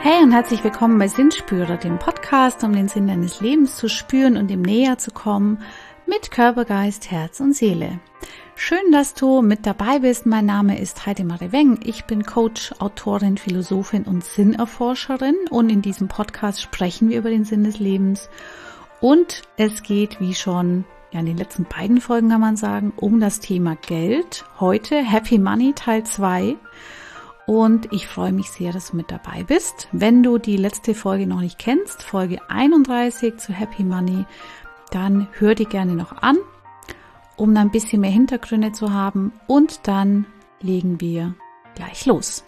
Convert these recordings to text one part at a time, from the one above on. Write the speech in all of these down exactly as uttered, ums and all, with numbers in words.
Hey und herzlich willkommen bei Sinnspürer, dem Podcast, um den Sinn deines Lebens zu spüren und ihm näher zu kommen mit Körper, Geist, Herz und Seele. Schön, dass du mit dabei bist. Mein Name ist Heidemarie Weng. Ich bin Coach, Autorin, Philosophin und Sinnerforscherin und in diesem Podcast sprechen wir über den Sinn des Lebens und es geht, wie schon ja, in den letzten beiden Folgen kann man sagen, um das Thema Geld. Heute Happy Money Teil zwei. Und ich freue mich sehr, dass du mit dabei bist. Wenn du die letzte Folge noch nicht kennst, Folge einunddreißig zu Happy Money, dann hör die gerne noch an, um ein bisschen mehr Hintergründe zu haben. Und dann legen wir gleich los.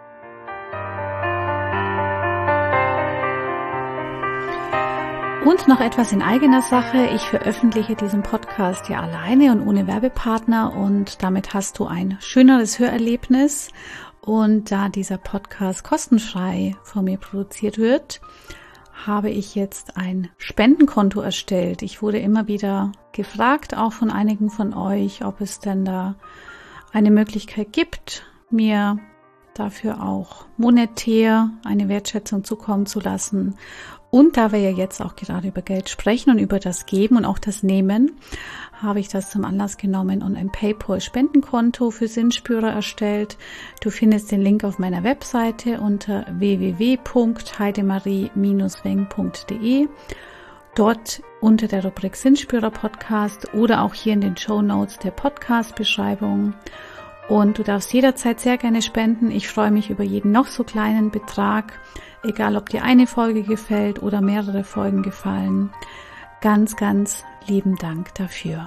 Und noch etwas in eigener Sache. Ich veröffentliche diesen Podcast ja alleine und ohne Werbepartner und damit hast du ein schöneres Hörerlebnis. Und da dieser Podcast kostenfrei von mir produziert wird, habe ich jetzt ein Spendenkonto erstellt. Ich wurde immer wieder gefragt, auch von einigen von euch, ob es denn da eine Möglichkeit gibt, mir dafür auch monetär eine Wertschätzung zukommen zu lassen. Und da wir ja jetzt auch gerade über Geld sprechen und über das Geben und auch das Nehmen, habe ich das zum Anlass genommen und ein PayPal-Spendenkonto für Sinnspürer erstellt. Du findest den Link auf meiner Webseite unter w w w punkt heidemarie Bindestrich weng punkt de. Dort unter der Rubrik Sinnspürer Podcast oder auch hier in den Shownotes der Podcast-Beschreibung. Und du darfst jederzeit sehr gerne spenden. Ich freue mich über jeden noch so kleinen Betrag, egal ob dir eine Folge gefällt oder mehrere Folgen gefallen. Ganz, ganz lieben Dank dafür.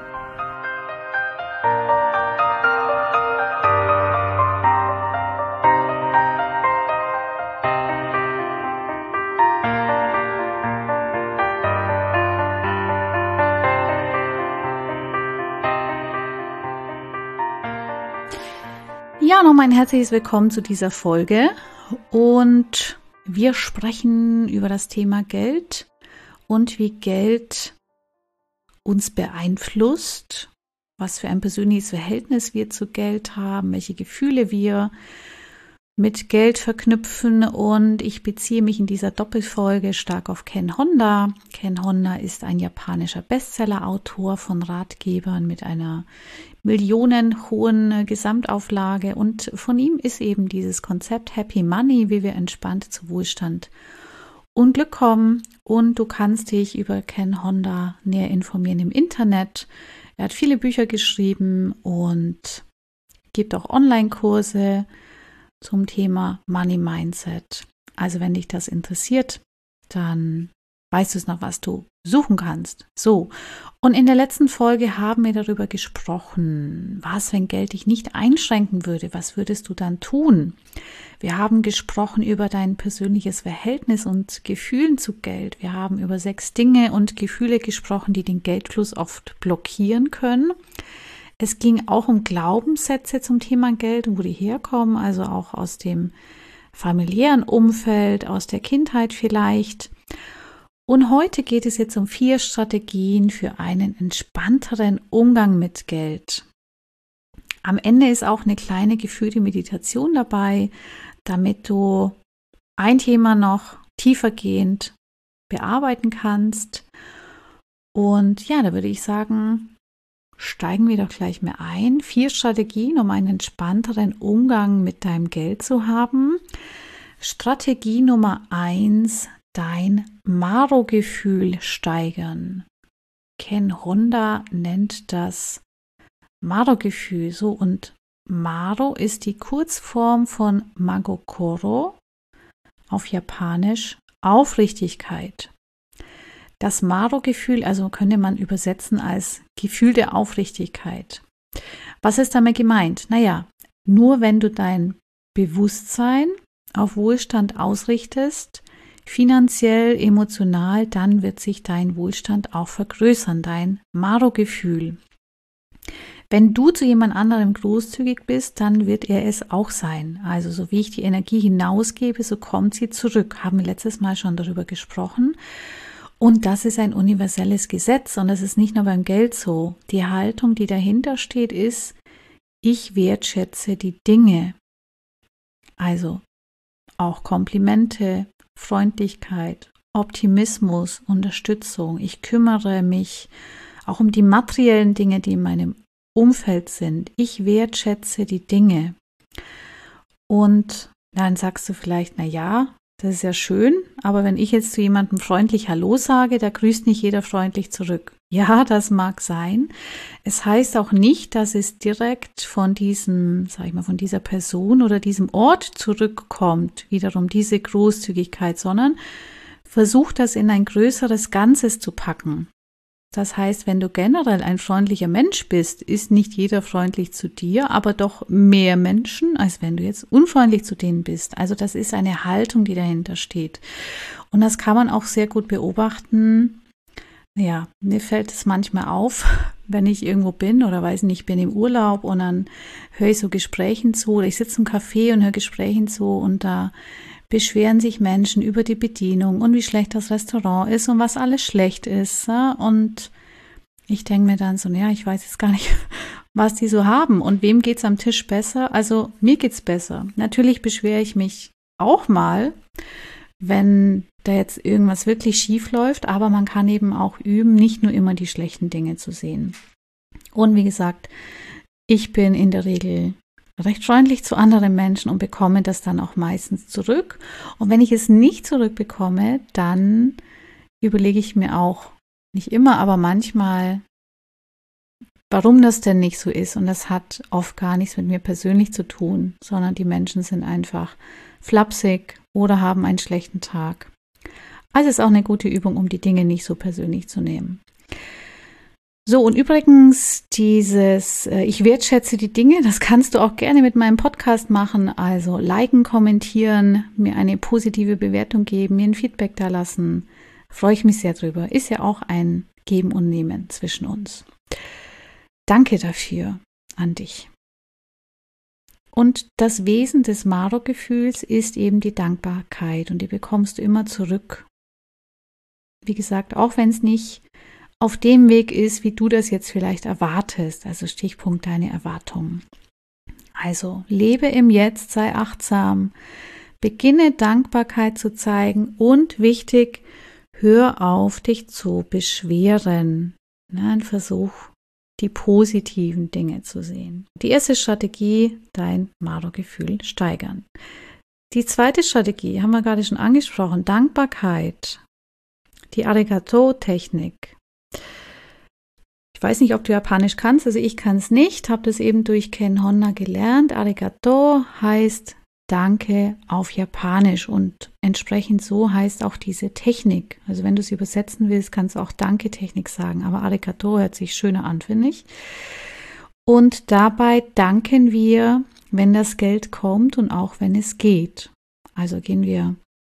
Ja, nochmal ein herzliches Willkommen zu dieser Folge und wir sprechen über das Thema Geld und wie Geld uns beeinflusst, was für ein persönliches Verhältnis wir zu Geld haben, welche Gefühle wir mit Geld verknüpfen und ich beziehe mich in dieser Doppelfolge stark auf Ken Honda. Ken Honda ist ein japanischer Bestseller-Autor von Ratgebern mit einer millionenhohen Gesamtauflage und von ihm ist eben dieses Konzept Happy Money, wie wir entspannt zu Wohlstand und Glück kommen und du kannst dich über Ken Honda näher informieren im Internet. Er hat viele Bücher geschrieben und gibt auch Online-Kurse zum Thema Money Mindset. Also wenn dich das interessiert, dann weißt du es noch, was du suchen kannst. So, und in der letzten Folge haben wir darüber gesprochen, was, wenn Geld dich nicht einschränken würde, was würdest du dann tun? Wir haben gesprochen über dein persönliches Verhältnis und Gefühlen zu Geld. Wir haben über sechs Dinge und Gefühle gesprochen, die den Geldfluss oft blockieren können. Es ging auch um Glaubenssätze zum Thema Geld und wo die herkommen, also auch aus dem familiären Umfeld, aus der Kindheit vielleicht. Und heute geht es jetzt um vier Strategien für einen entspannteren Umgang mit Geld. Am Ende ist auch eine kleine geführte Meditation dabei, damit du ein Thema noch tiefergehend bearbeiten kannst. Und ja, da würde ich sagen, steigen wir doch gleich mal ein. Vier Strategien, um einen entspannteren Umgang mit deinem Geld zu haben. Strategie Nummer eins, dein Maro-Gefühl steigern. Ken Honda nennt das Maro-Gefühl so und Maro ist die Kurzform von Magokoro, auf Japanisch Aufrichtigkeit. Das Maro-Gefühl, also könnte man übersetzen als Gefühl der Aufrichtigkeit. Was ist damit gemeint? Naja, nur wenn du dein Bewusstsein auf Wohlstand ausrichtest, finanziell, emotional, dann wird sich dein Wohlstand auch vergrößern, dein Maro-Gefühl. Wenn du zu jemand anderem großzügig bist, dann wird er es auch sein. Also so wie ich die Energie hinausgebe, so kommt sie zurück. Haben wir letztes Mal schon darüber gesprochen. Und das ist ein universelles Gesetz und das ist nicht nur beim Geld so. Die Haltung, die dahinter steht, ist, ich wertschätze die Dinge. Also auch Komplimente, Freundlichkeit, Optimismus, Unterstützung. Ich kümmere mich auch um die materiellen Dinge, die in meinem Umfeld sind. Ich wertschätze die Dinge. Und dann sagst du vielleicht, na ja, das ist ja schön, aber wenn ich jetzt zu jemandem freundlich Hallo sage, da grüßt nicht jeder freundlich zurück. Ja, das mag sein. Es heißt auch nicht, dass es direkt von diesem, sag ich mal, von dieser Person oder diesem Ort zurückkommt, wiederum diese Großzügigkeit, sondern versuch das in ein größeres Ganzes zu packen. Das heißt, wenn du generell ein freundlicher Mensch bist, ist nicht jeder freundlich zu dir, aber doch mehr Menschen, als wenn du jetzt unfreundlich zu denen bist. Also das ist eine Haltung, die dahinter steht. Und das kann man auch sehr gut beobachten. Ja, mir fällt es manchmal auf, wenn ich irgendwo bin oder weiß nicht, ich bin im Urlaub und dann höre ich so Gesprächen zu oder ich sitze im Café und höre Gesprächen zu und da beschweren sich Menschen über die Bedienung und wie schlecht das Restaurant ist und was alles schlecht ist. Ja? Und ich denke mir dann so, ja, ich weiß jetzt gar nicht, was die so haben und wem geht's am Tisch besser. Also mir geht's besser. Natürlich beschwere ich mich auch mal, wenn da jetzt irgendwas wirklich schief läuft, aber man kann eben auch üben, nicht nur immer die schlechten Dinge zu sehen. Und wie gesagt, ich bin in der Regel recht freundlich zu anderen Menschen und bekomme das dann auch meistens zurück. Und wenn ich es nicht zurückbekomme, dann überlege ich mir auch, nicht immer, aber manchmal, warum das denn nicht so ist. Und das hat oft gar nichts mit mir persönlich zu tun, sondern die Menschen sind einfach flapsig oder haben einen schlechten Tag. Also ist auch eine gute Übung, um die Dinge nicht so persönlich zu nehmen. So, und übrigens dieses, äh, ich wertschätze die Dinge, das kannst du auch gerne mit meinem Podcast machen. Also liken, kommentieren, mir eine positive Bewertung geben, mir ein Feedback da lassen. Freue ich mich sehr drüber. Ist ja auch ein Geben und Nehmen zwischen uns. Danke dafür an dich. Und das Wesen des Maro-Gefühls ist eben die Dankbarkeit und die bekommst du immer zurück. Wie gesagt, auch wenn es nicht auf dem Weg ist, wie du das jetzt vielleicht erwartest, also Stichpunkt deine Erwartungen. Also lebe im Jetzt, sei achtsam, beginne Dankbarkeit zu zeigen und wichtig, hör auf, dich zu beschweren. Nein, versuch, die positiven Dinge zu sehen. Die erste Strategie, dein Maro-Gefühl steigern. Die zweite Strategie haben wir gerade schon angesprochen, Dankbarkeit, die Arigato-Technik. Ich weiß nicht, ob du Japanisch kannst, also ich kann es nicht, habe das eben durch Ken Honna gelernt. Arigato heißt Danke auf Japanisch und entsprechend so heißt auch diese Technik. Also wenn du es übersetzen willst, kannst du auch Danke-Technik sagen, aber Arigato hört sich schöner an, finde ich. Und dabei danken wir, wenn das Geld kommt und auch wenn es geht. Also gehen wir,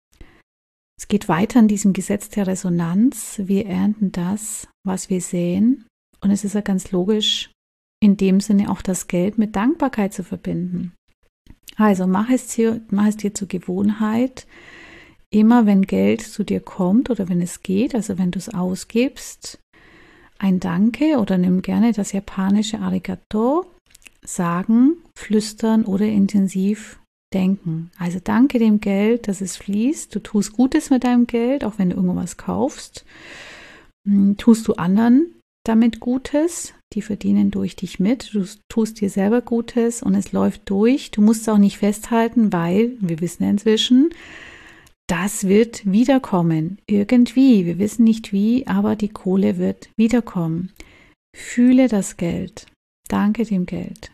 es geht weiter in diesem Gesetz der Resonanz. Wir ernten das, was wir säen. Und es ist ja ganz logisch, in dem Sinne auch das Geld mit Dankbarkeit zu verbinden. Also mach es dir, mach es dir zur Gewohnheit, immer wenn Geld zu dir kommt oder wenn es geht, also wenn du es ausgibst, ein Danke oder nimm gerne das japanische Arigato, sagen, flüstern oder intensiv denken. Also danke dem Geld, dass es fließt. Du tust Gutes mit deinem Geld, auch wenn du irgendwas kaufst. Tust du anderen damit Gutes, die verdienen durch dich mit, du tust dir selber Gutes und es läuft durch. Du musst es auch nicht festhalten, weil, wir wissen ja inzwischen, das wird wiederkommen. Irgendwie, wir wissen nicht wie, aber die Kohle wird wiederkommen. Fühle das Geld. Danke dem Geld.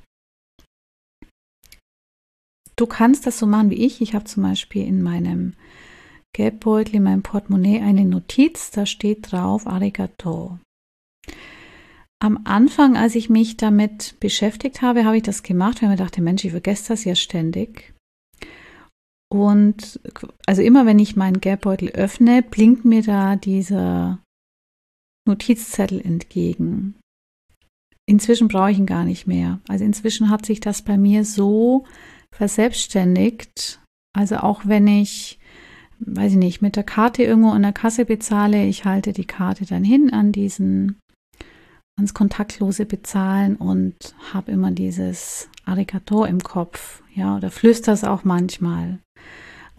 Du kannst das so machen wie ich. Ich habe zum Beispiel in meinem Geldbeutel, in meinem Portemonnaie eine Notiz, da steht drauf Arigato. Am Anfang, als ich mich damit beschäftigt habe, habe ich das gemacht, weil ich mir dachte, Mensch, ich vergesse das ja ständig. Und also immer, wenn ich meinen Geldbeutel öffne, blinkt mir da dieser Notizzettel entgegen. Inzwischen brauche ich ihn gar nicht mehr. Also inzwischen hat sich das bei mir so verselbstständigt. Also auch wenn ich, weiß ich nicht, mit der Karte irgendwo an der Kasse bezahle, ich halte die Karte dann hin an diesen ans kontaktlose Bezahlen und habe immer dieses Arigato im Kopf, ja, oder flüster es auch manchmal.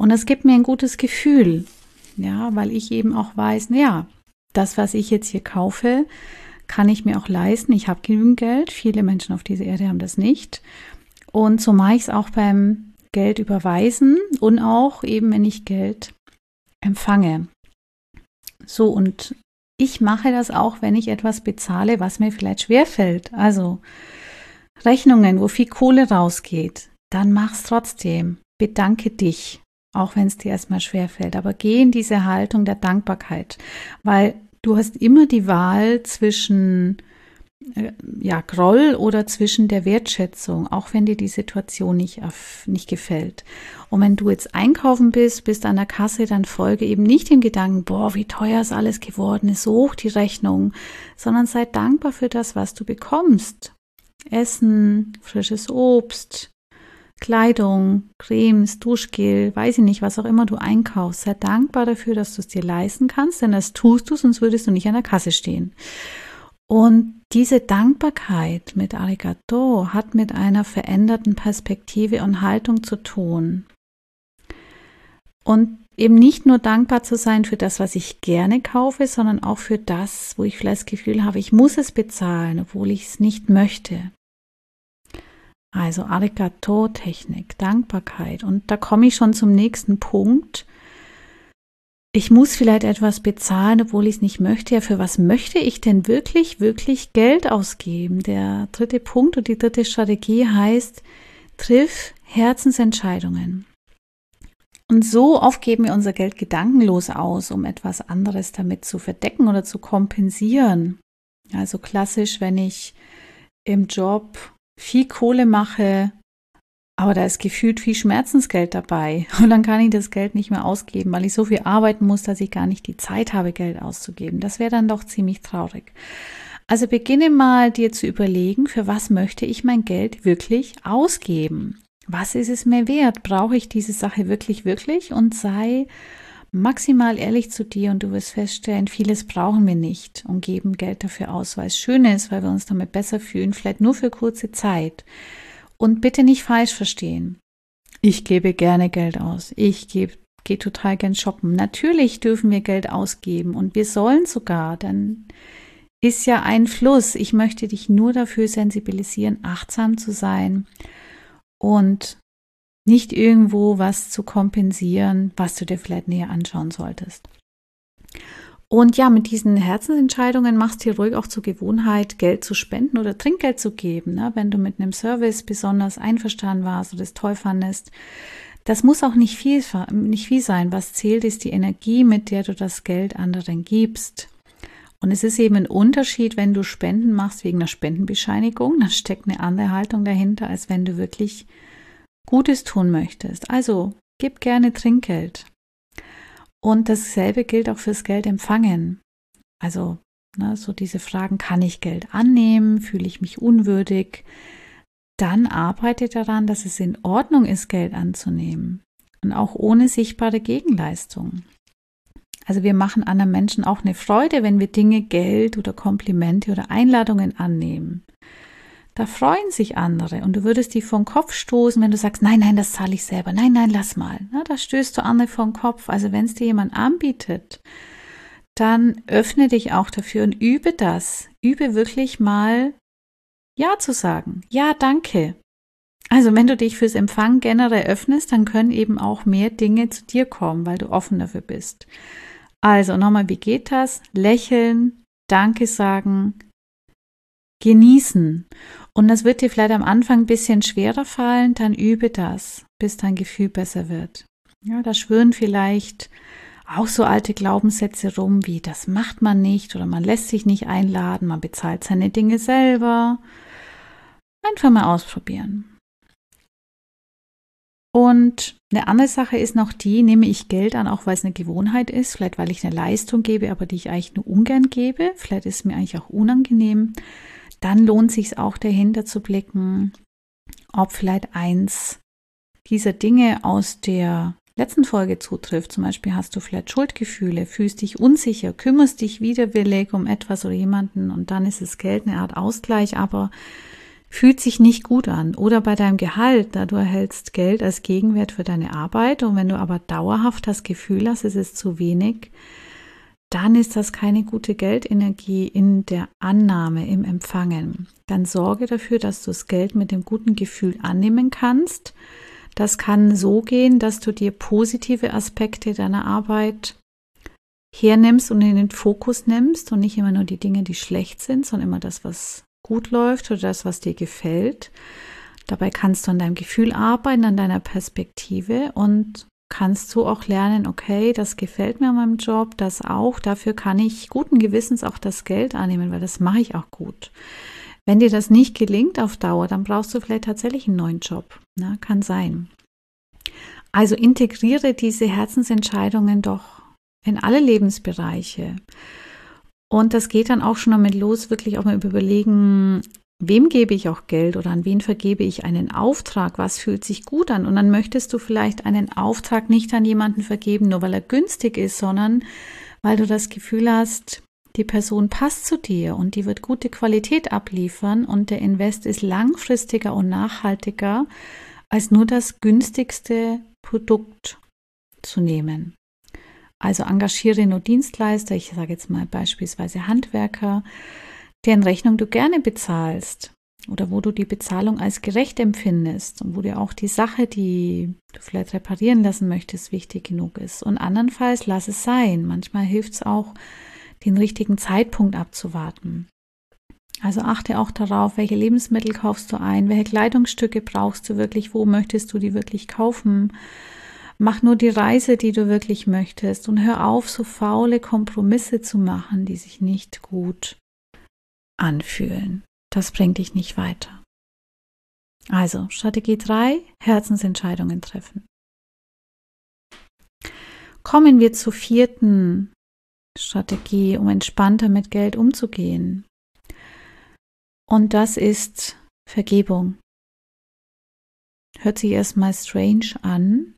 Und das gibt mir ein gutes Gefühl, ja, weil ich eben auch weiß, naja, das, was ich jetzt hier kaufe, kann ich mir auch leisten. Ich habe genügend Geld. Viele Menschen auf dieser Erde haben das nicht. Und so mache ich es auch beim Geld überweisen und auch eben, wenn ich Geld empfange. So, und ich mache das auch, wenn ich etwas bezahle, was mir vielleicht schwerfällt. Also Rechnungen, wo viel Kohle rausgeht, dann mach's trotzdem. Bedanke dich, auch wenn es dir erstmal schwerfällt. Aber geh in diese Haltung der Dankbarkeit, weil du hast immer die Wahl zwischen äh, ja, Groll oder zwischen der Wertschätzung, auch wenn dir die Situation nicht, nicht gefällt. Und wenn du jetzt einkaufen bist, bist an der Kasse, dann folge eben nicht dem Gedanken, boah, wie teuer ist alles geworden, ist so hoch die Rechnung, sondern sei dankbar für das, was du bekommst. Essen, frisches Obst, Kleidung, Cremes, Duschgel, weiß ich nicht, was auch immer du einkaufst. Sei dankbar dafür, dass du es dir leisten kannst, denn das tust du, sonst würdest du nicht an der Kasse stehen. Und diese Dankbarkeit mit Arigato hat mit einer veränderten Perspektive und Haltung zu tun. Und eben nicht nur dankbar zu sein für das, was ich gerne kaufe, sondern auch für das, wo ich vielleicht das Gefühl habe, ich muss es bezahlen, obwohl ich es nicht möchte. Also Arigato-Technik, Dankbarkeit. Und da komme ich schon zum nächsten Punkt. Ich muss vielleicht etwas bezahlen, obwohl ich es nicht möchte. Ja, für was möchte ich denn wirklich, wirklich Geld ausgeben? Der dritte Punkt und die dritte Strategie heißt, triff Herzensentscheidungen. Und so oft geben wir unser Geld gedankenlos aus, um etwas anderes damit zu verdecken oder zu kompensieren. Also klassisch, wenn ich im Job viel Kohle mache, aber da ist gefühlt viel Schmerzensgeld dabei und dann kann ich das Geld nicht mehr ausgeben, weil ich so viel arbeiten muss, dass ich gar nicht die Zeit habe, Geld auszugeben. Das wäre dann doch ziemlich traurig. Also beginne mal dir zu überlegen, für was möchte ich mein Geld wirklich ausgeben? Was ist es mir wert? Brauche ich diese Sache wirklich, wirklich? Und sei maximal ehrlich zu dir und du wirst feststellen, vieles brauchen wir nicht und geben Geld dafür aus, weil es schön ist, weil wir uns damit besser fühlen, vielleicht nur für kurze Zeit. Und bitte nicht falsch verstehen. Ich gebe gerne Geld aus. Ich gebe, gehe total gern shoppen. Natürlich dürfen wir Geld ausgeben und wir sollen sogar, dann ist ja ein Fluss. Ich möchte dich nur dafür sensibilisieren, achtsam zu sein und nicht irgendwo was zu kompensieren, was du dir vielleicht näher anschauen solltest. Und ja, mit diesen Herzensentscheidungen machst du dir ruhig auch zur Gewohnheit, Geld zu spenden oder Trinkgeld zu geben, ne? Wenn du mit einem Service besonders einverstanden warst oder es toll fandest. Das muss auch nicht viel, nicht viel sein. Was zählt, ist die Energie, mit der du das Geld anderen gibst. Und es ist eben ein Unterschied, wenn du Spenden machst wegen einer Spendenbescheinigung, dann steckt eine andere Haltung dahinter, als wenn du wirklich Gutes tun möchtest. Also gib gerne Trinkgeld. Und dasselbe gilt auch fürs Geld empfangen. Also ne, so diese Fragen, kann ich Geld annehmen? Fühle ich mich unwürdig? Dann arbeite daran, dass es in Ordnung ist, Geld anzunehmen. Und auch ohne sichtbare Gegenleistung. Also wir machen anderen Menschen auch eine Freude, wenn wir Dinge, Geld oder Komplimente oder Einladungen annehmen. Da freuen sich andere und du würdest die vom Kopf stoßen, wenn du sagst, nein, nein, das zahle ich selber, nein, nein, lass mal. Na, da stößt du andere vom Kopf. Also wenn es dir jemand anbietet, dann öffne dich auch dafür und übe das. Übe wirklich mal Ja zu sagen. Ja, danke. Also wenn du dich fürs Empfangen generell öffnest, dann können eben auch mehr Dinge zu dir kommen, weil du offen dafür bist. Also nochmal, wie geht das? Lächeln, Danke sagen, genießen. Und das wird dir vielleicht am Anfang ein bisschen schwerer fallen, dann übe das, bis dein Gefühl besser wird. Ja, da schwirren vielleicht auch so alte Glaubenssätze rum, wie das macht man nicht oder man lässt sich nicht einladen, man bezahlt seine Dinge selber. Einfach mal ausprobieren. Und eine andere Sache ist noch die, nehme ich Geld an, auch weil es eine Gewohnheit ist, vielleicht weil ich eine Leistung gebe, aber die ich eigentlich nur ungern gebe, vielleicht ist es mir eigentlich auch unangenehm, dann lohnt es sich auch dahinter zu blicken, ob vielleicht eins dieser Dinge aus der letzten Folge zutrifft. Zum Beispiel hast du vielleicht Schuldgefühle, fühlst dich unsicher, kümmerst dich widerwillig um etwas oder jemanden und dann ist das Geld eine Art Ausgleich, aber fühlt sich nicht gut an. Oder bei deinem Gehalt, da du erhältst Geld als Gegenwert für deine Arbeit und wenn du aber dauerhaft das Gefühl hast, es ist zu wenig, dann ist das keine gute Geldenergie in der Annahme, im Empfangen. Dann sorge dafür, dass du das Geld mit dem guten Gefühl annehmen kannst. Das kann so gehen, dass du dir positive Aspekte deiner Arbeit hernimmst und in den Fokus nimmst und nicht immer nur die Dinge, die schlecht sind, sondern immer das, was gut läuft oder das, was dir gefällt. Dabei kannst du an deinem Gefühl arbeiten, an deiner Perspektive und kannst so auch lernen, okay, das gefällt mir an meinem Job, das auch, dafür kann ich guten Gewissens auch das Geld annehmen, weil das mache ich auch gut. Wenn dir das nicht gelingt auf Dauer, dann brauchst du vielleicht tatsächlich einen neuen Job. Na, kann sein. Also integriere diese Herzensentscheidungen doch in alle Lebensbereiche. Und das geht dann auch schon damit los, wirklich auch mal überlegen, wem gebe ich auch Geld oder an wen vergebe ich einen Auftrag? Was fühlt sich gut an? Und dann möchtest du vielleicht einen Auftrag nicht an jemanden vergeben, nur weil er günstig ist, sondern weil du das Gefühl hast, die Person passt zu dir und die wird gute Qualität abliefern und der Invest ist langfristiger und nachhaltiger, als nur das günstigste Produkt zu nehmen. Also engagiere nur Dienstleister, ich sage jetzt mal beispielsweise Handwerker, deren Rechnung du gerne bezahlst oder wo du die Bezahlung als gerecht empfindest und wo dir auch die Sache, die du vielleicht reparieren lassen möchtest, wichtig genug ist. Und andernfalls lass es sein. Manchmal hilft es auch, den richtigen Zeitpunkt abzuwarten. Also achte auch darauf, welche Lebensmittel kaufst du ein, welche Kleidungsstücke brauchst du wirklich, wo möchtest du die wirklich kaufen. Mach nur die Reise, die du wirklich möchtest und hör auf, so faule Kompromisse zu machen, die sich nicht gut anfühlen. Das bringt dich nicht weiter. Also, Strategie drei, Herzensentscheidungen treffen. Kommen wir zur vierten Strategie, um entspannter mit Geld umzugehen. Und das ist Vergebung. Hört sich erstmal strange an.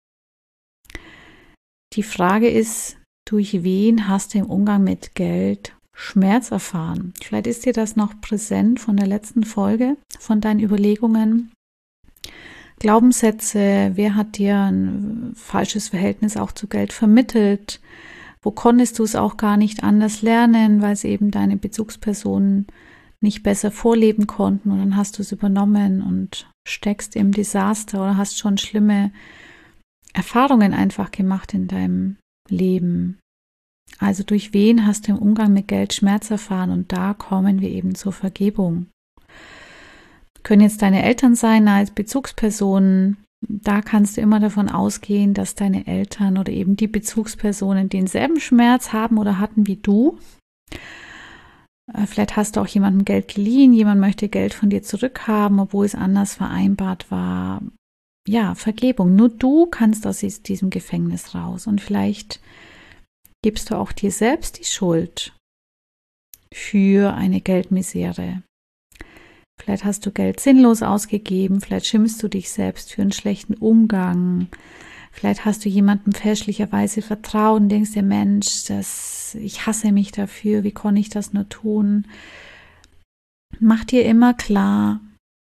Die Frage ist, durch wen hast du im Umgang mit Geld Schmerz erfahren? Vielleicht ist dir das noch präsent von der letzten Folge, von deinen Überlegungen. Glaubenssätze, wer hat dir ein falsches Verhältnis auch zu Geld vermittelt? Wo konntest du es auch gar nicht anders lernen, weil es eben deine Bezugspersonen nicht besser vorleben konnten und dann hast du es übernommen und steckst im Desaster oder hast schon schlimme Erfahrungen einfach gemacht in deinem Leben. Also durch wen hast du im Umgang mit Geld Schmerz erfahren? Und da kommen wir eben zur Vergebung. Können jetzt deine Eltern sein als Bezugspersonen. Da kannst du immer davon ausgehen, dass deine Eltern oder eben die Bezugspersonen denselben Schmerz haben oder hatten wie du. Vielleicht hast du auch jemandem Geld geliehen, jemand möchte Geld von dir zurückhaben, obwohl es anders vereinbart war. Ja, Vergebung. Nur du kannst aus diesem Gefängnis raus. Und vielleicht gibst du auch dir selbst die Schuld für eine Geldmisere. Vielleicht hast du Geld sinnlos ausgegeben, vielleicht schimpfst du dich selbst für einen schlechten Umgang. Vielleicht hast du jemandem fälschlicherweise vertraut und denkst dir, Mensch, das, ich hasse mich dafür, wie konnte ich das nur tun? Mach dir immer klar,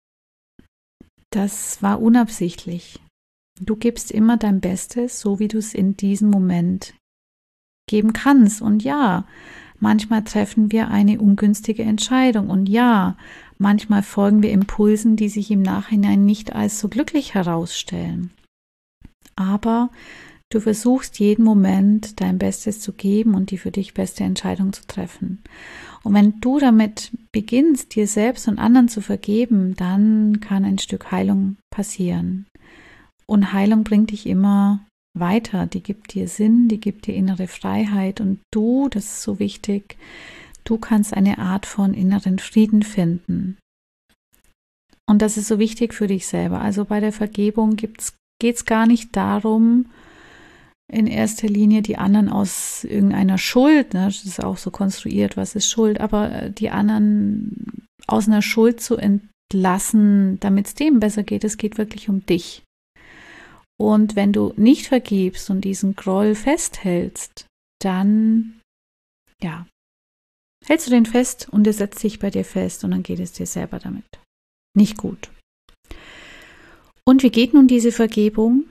das war unabsichtlich. Du gibst immer dein Bestes, so wie du es in diesem Moment geben kannst. Und ja, manchmal treffen wir eine ungünstige Entscheidung. Und ja, manchmal folgen wir Impulsen, die sich im Nachhinein nicht als so glücklich herausstellen. Aber du versuchst jeden Moment dein Bestes zu geben und die für dich beste Entscheidung zu treffen. Und wenn du damit beginnst, dir selbst und anderen zu vergeben, dann kann ein Stück Heilung passieren. Und Heilung bringt dich immer weiter. Die gibt dir Sinn, die gibt dir innere Freiheit. Und du, das ist so wichtig, du kannst eine Art von inneren Frieden finden. Und das ist so wichtig für dich selber. Also bei der Vergebung geht es gar nicht darum, in erster Linie die anderen aus irgendeiner Schuld, ne, das ist auch so konstruiert, was ist Schuld, aber die anderen aus einer Schuld zu entlassen, damit es dem besser geht. Es geht wirklich um dich. Und wenn du nicht vergibst und diesen Groll festhältst, dann, ja, hältst du den fest und er setzt sich bei dir fest und dann geht es dir selber damit nicht gut. Und wie geht nun diese Vergebung?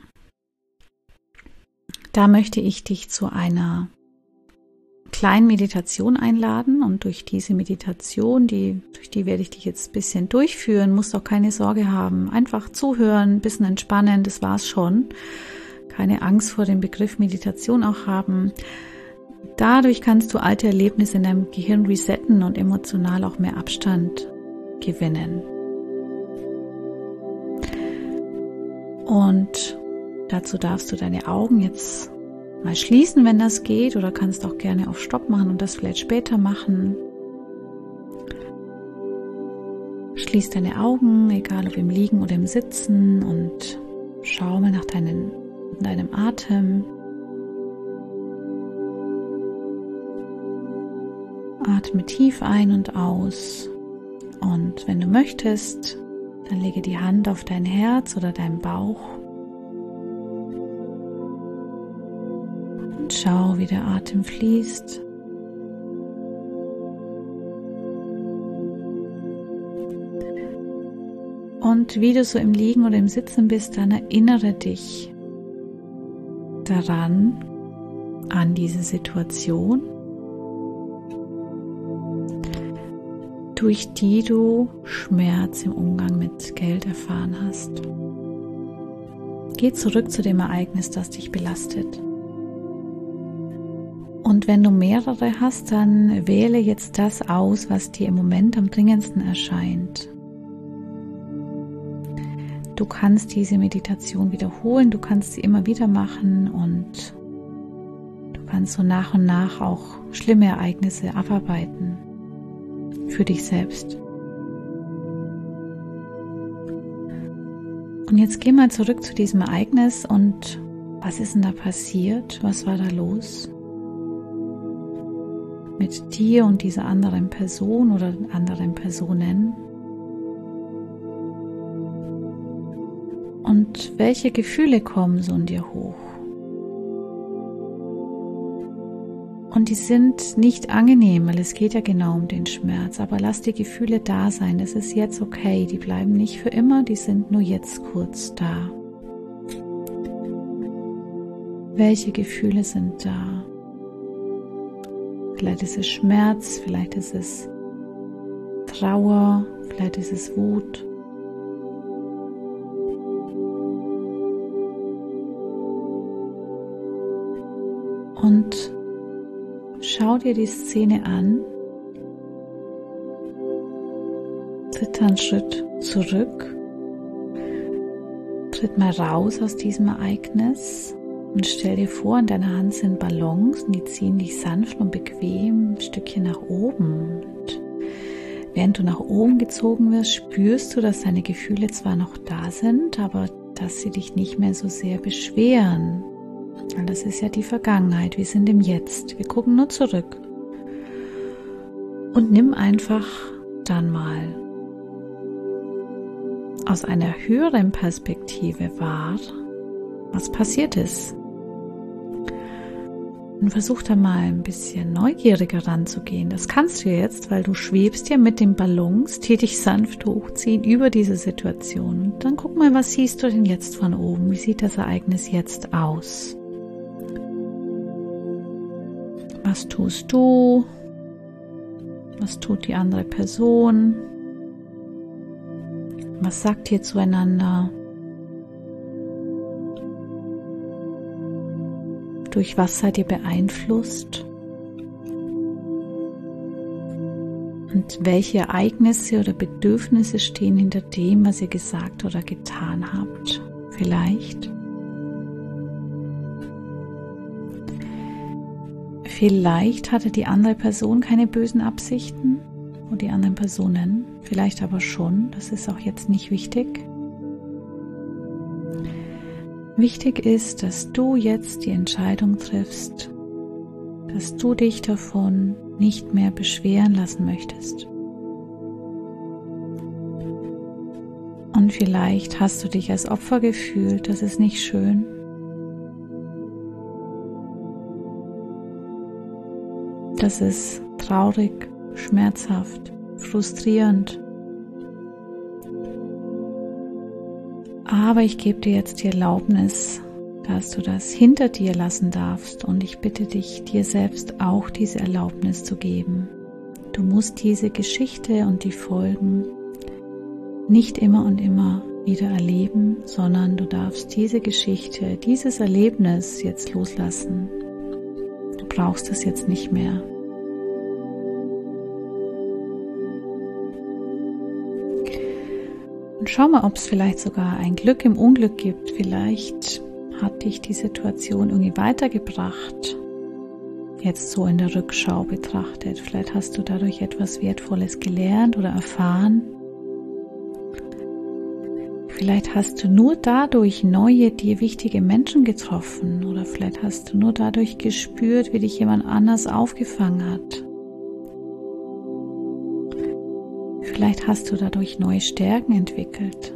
Da möchte ich dich zu einer kleinen Meditation einladen und durch diese Meditation, die, durch die werde ich dich jetzt ein bisschen durchführen, musst auch keine Sorge haben, einfach zuhören, ein bisschen entspannen, das war's schon. Keine Angst vor dem Begriff Meditation auch haben. Dadurch kannst du alte Erlebnisse in deinem Gehirn resetten und emotional auch mehr Abstand gewinnen. Und dazu darfst du deine Augen jetzt mal schließen, wenn das geht, oder kannst auch gerne auf Stopp machen und das vielleicht später machen. Schließ deine Augen, egal ob im Liegen oder im Sitzen, und schau mal nach deinen, deinem Atem. Atme tief ein und aus, und wenn du möchtest, dann lege die Hand auf dein Herz oder deinen Bauch und schau, wie der Atem fließt. Und wie du so im Liegen oder im Sitzen bist, dann erinnere dich daran, an diese Situation, durch die du Schmerz im Umgang mit Geld erfahren hast. Geh zurück zu dem Ereignis, das dich belastet. Und wenn du mehrere hast, dann wähle jetzt das aus, was dir im Moment am dringendsten erscheint. Du kannst diese Meditation wiederholen, du kannst sie immer wieder machen und du kannst so nach und nach auch schlimme Ereignisse abarbeiten. Für dich selbst. Und jetzt geh mal zurück zu diesem Ereignis und was ist denn da passiert? Was war da los? Mit dir und dieser anderen Person oder anderen Personen? Und welche Gefühle kommen so in dir hoch? Und die sind nicht angenehm, weil es geht ja genau um den Schmerz. Aber lass die Gefühle da sein. Das ist jetzt okay. Die bleiben nicht für immer, die sind nur jetzt kurz da. Welche Gefühle sind da? Vielleicht ist es Schmerz, vielleicht ist es Trauer, vielleicht ist es Wut. Und schau dir die Szene an, tritt einen Schritt zurück, tritt mal raus aus diesem Ereignis und stell dir vor, in deiner Hand sind Ballons und die ziehen dich sanft und bequem ein Stückchen nach oben. Und während du nach oben gezogen wirst, spürst du, dass deine Gefühle zwar noch da sind, aber dass sie dich nicht mehr so sehr beschweren. Und das ist ja die Vergangenheit, wir sind im Jetzt, wir gucken nur zurück. Und nimm einfach dann mal aus einer höheren Perspektive wahr, was passiert ist. Und versuch da mal ein bisschen neugieriger ranzugehen. Das kannst du jetzt, weil du schwebst ja mit den Ballons, die dich sanft hochziehen über diese Situation. Und dann guck mal, was siehst du denn jetzt von oben? Wie sieht das Ereignis jetzt aus? Was tust du? Was tut die andere Person? Was sagt ihr zueinander? Durch was seid ihr beeinflusst? Und welche Ereignisse oder Bedürfnisse stehen hinter dem, was ihr gesagt oder getan habt? Vielleicht. Vielleicht hatte die andere Person keine bösen Absichten oder die anderen Personen, vielleicht aber schon, das ist auch jetzt nicht wichtig. Wichtig ist, dass du jetzt die Entscheidung triffst, dass du dich davon nicht mehr beschweren lassen möchtest. Und vielleicht hast du dich als Opfer gefühlt, das ist nicht schön. Das ist traurig, schmerzhaft, frustrierend. Aber ich gebe dir jetzt die Erlaubnis, dass du das hinter dir lassen darfst, und ich bitte dich, dir selbst auch diese Erlaubnis zu geben. Du musst diese Geschichte und die Folgen nicht immer und immer wieder erleben, sondern du darfst diese Geschichte, dieses Erlebnis jetzt loslassen. Du brauchst es jetzt nicht mehr. Und schau mal, ob es vielleicht sogar ein Glück im Unglück gibt. Vielleicht hat dich die Situation irgendwie weitergebracht, jetzt so in der Rückschau betrachtet. Vielleicht hast du dadurch etwas Wertvolles gelernt oder erfahren. Vielleicht hast du nur dadurch neue, dir wichtige Menschen getroffen, oder vielleicht hast du nur dadurch gespürt, wie dich jemand anders aufgefangen hat. Vielleicht hast du dadurch neue Stärken entwickelt.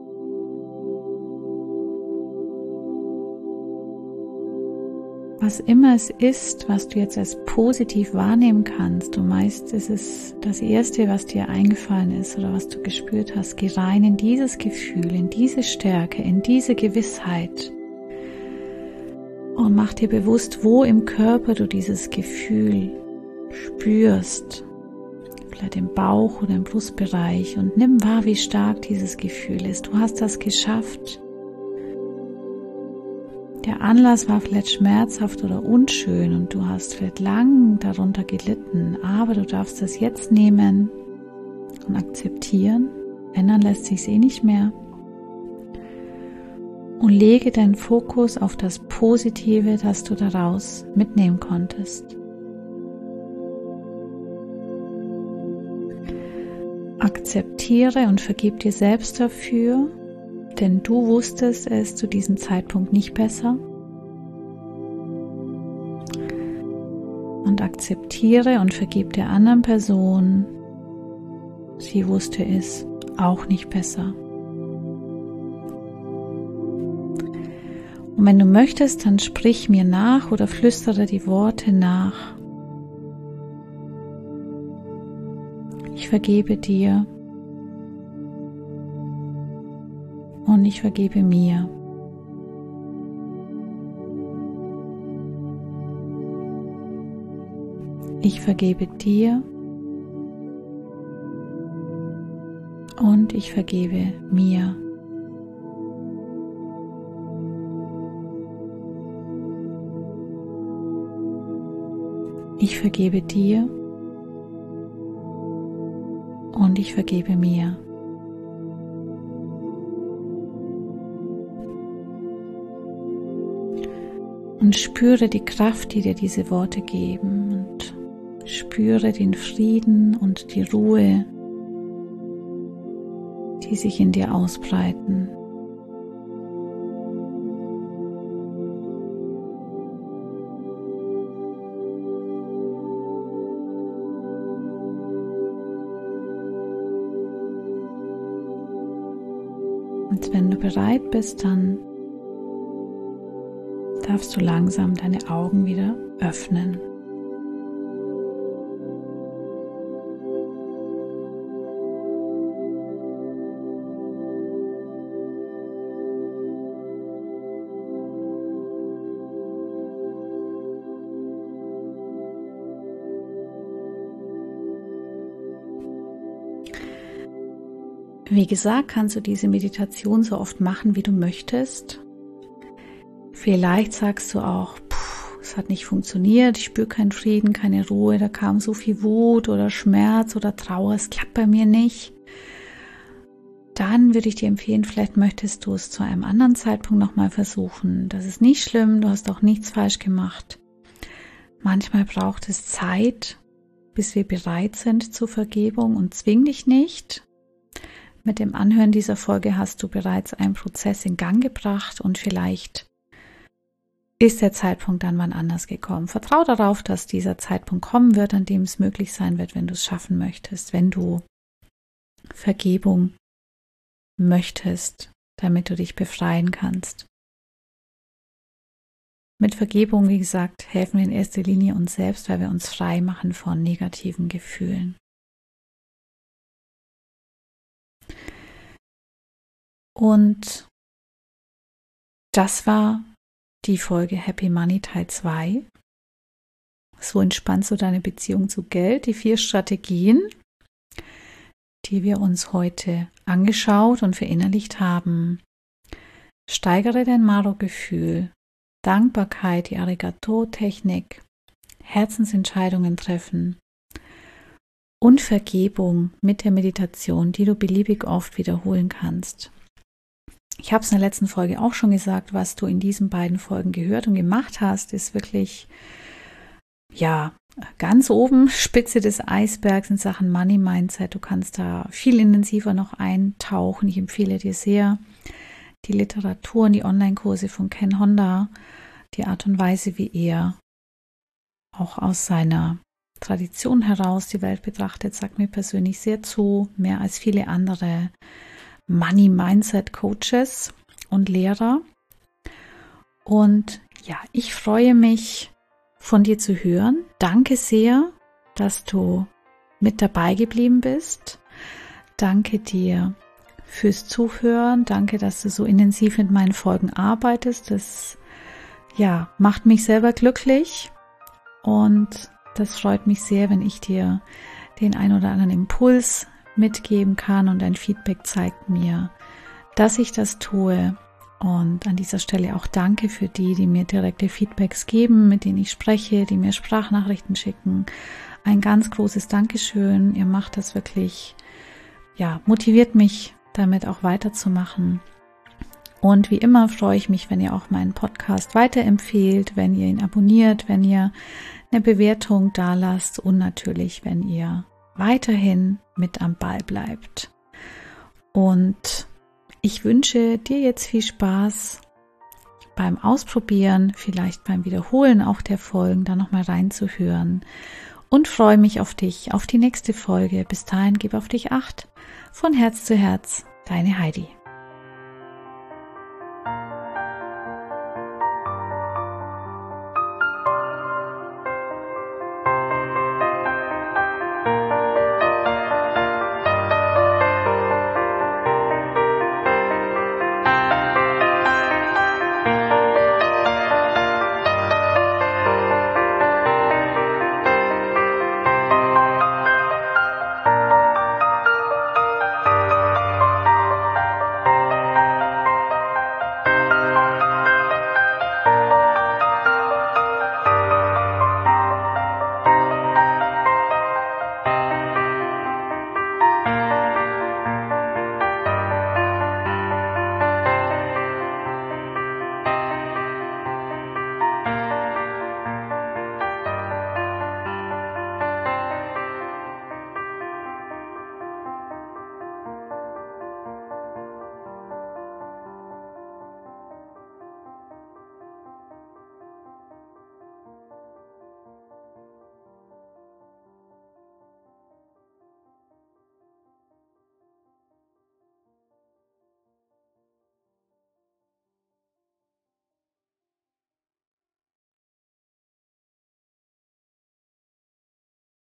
Was immer es ist, was du jetzt als positiv wahrnehmen kannst, du meinst, es ist das Erste, was dir eingefallen ist oder was du gespürt hast, geh rein in dieses Gefühl, in diese Stärke, in diese Gewissheit und mach dir bewusst, wo im Körper du dieses Gefühl spürst, vielleicht im Bauch oder im Brustbereich, und nimm wahr, wie stark dieses Gefühl ist. Du hast das geschafft. Der Anlass war vielleicht schmerzhaft oder unschön und du hast vielleicht lang darunter gelitten, aber du darfst das jetzt nehmen und akzeptieren. Ändern lässt sich eh nicht mehr. Und lege deinen Fokus auf das Positive, das du daraus mitnehmen konntest. Akzeptiere und vergib dir selbst dafür, denn du wusstest es zu diesem Zeitpunkt nicht besser. Und akzeptiere und vergib der anderen Person, sie wusste es auch nicht besser. Und wenn du möchtest, dann sprich mir nach oder flüstere die Worte nach. Ich vergebe dir. Und ich vergebe mir. Ich vergebe dir. Und ich vergebe mir. Ich vergebe dir. Und ich vergebe mir. Und spüre die Kraft, die dir diese Worte geben, und spüre den Frieden und die Ruhe, die sich in dir ausbreiten. Und wenn du bereit bist, dann darfst du langsam deine Augen wieder öffnen. Wie gesagt, kannst du diese Meditation so oft machen, wie du möchtest. Vielleicht sagst du auch, es hat nicht funktioniert, ich spüre keinen Frieden, keine Ruhe, da kam so viel Wut oder Schmerz oder Trauer, es klappt bei mir nicht. Dann würde ich dir empfehlen, vielleicht möchtest du es zu einem anderen Zeitpunkt nochmal versuchen. Das ist nicht schlimm, du hast auch nichts falsch gemacht. Manchmal braucht es Zeit, bis wir bereit sind zur Vergebung, und zwing dich nicht. Mit dem Anhören dieser Folge hast du bereits einen Prozess in Gang gebracht und vielleicht ist der Zeitpunkt dann wann anders gekommen. Vertrau darauf, dass dieser Zeitpunkt kommen wird, an dem es möglich sein wird, wenn du es schaffen möchtest, wenn du Vergebung möchtest, damit du dich befreien kannst. Mit Vergebung, wie gesagt, helfen wir in erster Linie uns selbst, weil wir uns frei machen von negativen Gefühlen. Und das war die Folge Happy Money Teil zwei. So entspannst du deine Beziehung zu Geld, die vier Strategien, die wir uns heute angeschaut und verinnerlicht haben. Steigere dein Maro-Gefühl, Dankbarkeit, die Arigato-Technik, Herzensentscheidungen treffen und Vergebung mit der Meditation, die du beliebig oft wiederholen kannst. Ich habe es in der letzten Folge auch schon gesagt, was du in diesen beiden Folgen gehört und gemacht hast, ist wirklich, ja, ganz oben, Spitze des Eisbergs in Sachen Money Mindset. Du kannst da viel intensiver noch eintauchen. Ich empfehle dir sehr die Literatur und die Online-Kurse von Ken Honda, die Art und Weise, wie er auch aus seiner Tradition heraus die Welt betrachtet, sagt mir persönlich sehr zu, mehr als viele andere Money Mindset Coaches und Lehrer. Und ja, ich freue mich, von dir zu hören. Danke sehr, dass du mit dabei geblieben bist. Danke dir fürs Zuhören. Danke, dass du so intensiv mit meinen Folgen arbeitest. Das ja, macht mich selber glücklich und das freut mich sehr, wenn ich dir den ein oder anderen Impuls mitgeben kann und dein Feedback zeigt mir, dass ich das tue. Und an dieser Stelle auch danke für die, die mir direkte Feedbacks geben, mit denen ich spreche, die mir Sprachnachrichten schicken. Ein ganz großes Dankeschön. Ihr macht das wirklich, ja, motiviert mich, damit auch weiterzumachen. Und wie immer freue ich mich, wenn ihr auch meinen Podcast weiterempfehlt, wenn ihr ihn abonniert, wenn ihr eine Bewertung dalasst und natürlich, wenn ihr weiterhin mit am Ball bleibt. Und ich wünsche dir jetzt viel Spaß beim Ausprobieren, vielleicht beim Wiederholen auch der Folgen, da nochmal reinzuhören und freue mich auf dich, auf die nächste Folge. Bis dahin, gib auf dich Acht. Von Herz zu Herz, deine Heidi.